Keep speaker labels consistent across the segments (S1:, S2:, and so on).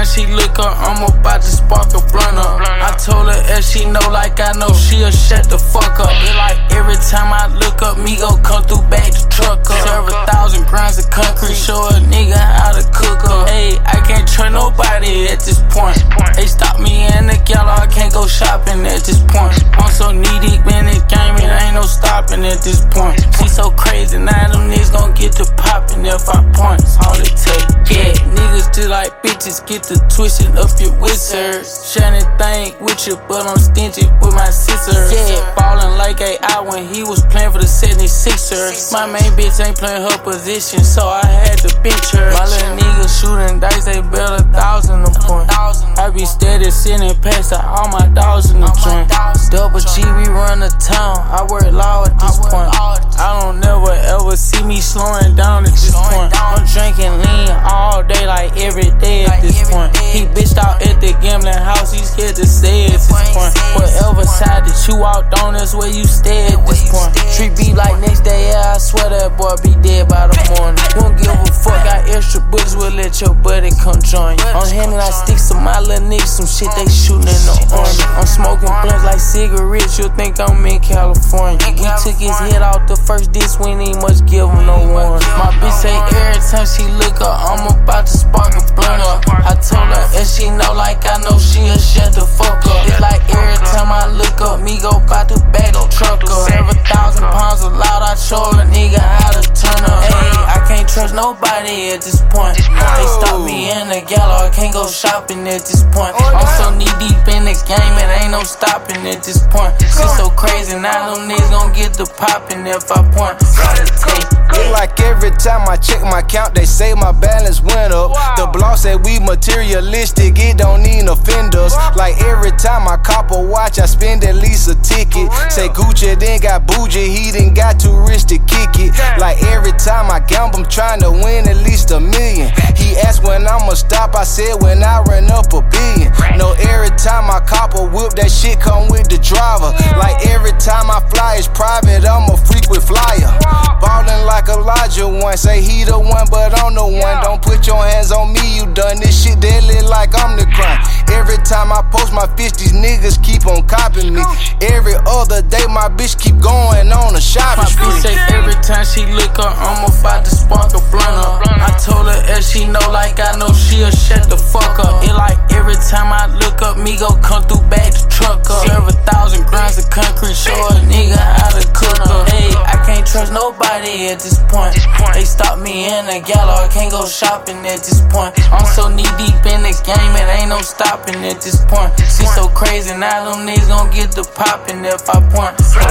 S1: she look up, I'm about to spark a blunt up. I told her if she know like I know, she'll shut the fuck up. It like every time I look up, me go come through back the truck up. Serve 1,000 grams of concrete, show a nigga how to cook up. Hey, I can't trust nobody at this point. They stop me in the ghetto, I can't go shopping at this point. I'm so knee-deep in this game, it ain't no stopping at this point. She so crazy, now them niggas gon' get to popping if I point. All it take, yeah. Niggas just like bitches, get to twisting up your wizards. Share anything with you, but I'm stingy with my sisters. Yeah, ballin' like AI when he was playing for the 76ers. My main bitch ain't playing her position, so I had to bench her. My little niggas shooting dice, they bet 1,000 a point. I be steady sitting past all my dogs in the joint. Double G, we run the town. I work low at this point. I don't never ever see me slowing down at this point. I'm drinking lean all day, like every day at this point. He bitched out at the gambling house, he's scared to stay at this point. Whatever side that you walked on, that's where you stay at this point. Treat beat like next day, yeah, I swear that boy be dead by the morning. Won't give a fuck, got extra bullets, we'll let your buddy come join you. I'm handing out sticks to my little niggas, some shit they shooting in the army. I'm smoking blunts like cigarettes, you'll think I'm in California. We took his head off the first disc, we ain't much give him no warning. My bitch say every time she look up, I'm about to spark a blunt up. I told her if she know like I know, she'll shut the fuck up. It's like every time I look up, me go bout to back the truck up. Every 1,000 pounds of loud, I show a nigga how to turn up. Hey, I can't trust nobody at this point. They stop me in the ghetto, I can't go shopping at this point. I'm so knee deep in the game, it ain't no stopping at this point. She so crazy, now them niggas gon' get the poppin' if I point.
S2: It like every time I check my count, they say my balance went up. The blog say we materialistic, it don't need offenders. Like every time I cop a watch, I spend at least a ticket. Say Gucci then got bougie, he done got too rich to kick it. Like every time I gamble, I'm trying to win at least $1 million. He asked when I'ma stop, I said when I run up $1 billion. No, every time I cop a whip, that shit come with the driver. Like every time I fly, it's private, I'm a freak with flyer. Ballin' like Elijah one, say he the one, but I'm the one. Don't put your hands on me, you done this shit deadly like I'm the crime. Every time I post my fish, these niggas keep on copying me. Every other day, my bitch keep going on a shopping spree.
S1: My bitch say every time she look up, I'm about to spark a blunt up. I told her if she know like I know, she'll shut the fuck up. It like every time I look up, me go come through back the truck up. Serve 1,000 grams of concrete, show a nigga how to cook up. Hey, I can't trust nobody at this point. They stop me in the ghetto, I can't go shopping at this point. I'm so knee deep in the game, it ain't no stopping at this point. She so crazy, now them niggas gon' get the poppin' if I point.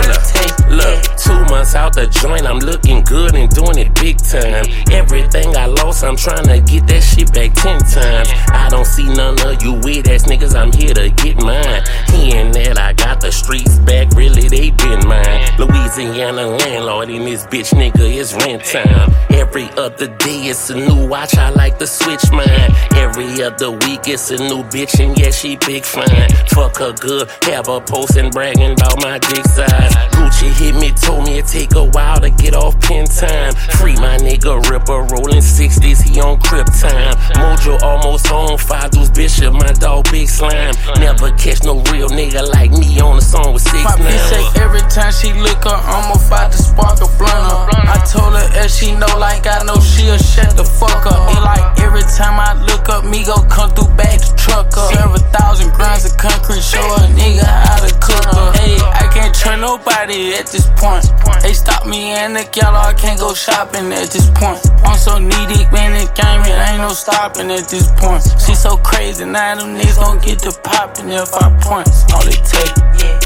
S3: Look, 2 months out the joint, I'm looking good and doing it big time. Everything I lost, I'm trying to get that shit back 10 times. I don't see none of you weird ass niggas, I'm here to get mine. Hearing that I got the streets back, really they been mine. Louisiana landlord in this bitch, nigga, it's rent time. Every other day it's a new watch, I like to switch mine. Every other week it's a new bitch, and yeah, she big fine. Fuck her good, have her posting bragging about my dick size. Gucci hit me, told me it take a while to get off pin time. Free my nigga Ripper, rolling 60s, he on crib time. Mojo almost home, Fadu's Bishop, my dog Big Slime. Never catch no real nigga like me on a song with 6 9.
S1: My bitch say every time she look up, I'm about to spark a blunt up. I told her if she know like I know, she'll shut the fuck up. It like every time I look up, me go come through back the truck up. Serve 1,000 grams of concrete, show a nigga how to cook up. Hey, I can't trust nobody at this point. They stop me in the ghetto, I can't go shopping at this point. I'm so knee deep in the game, it ain't no stopping at this point. She so crazy, now them niggas gon' get the poppin' if I point. All it take, yeah.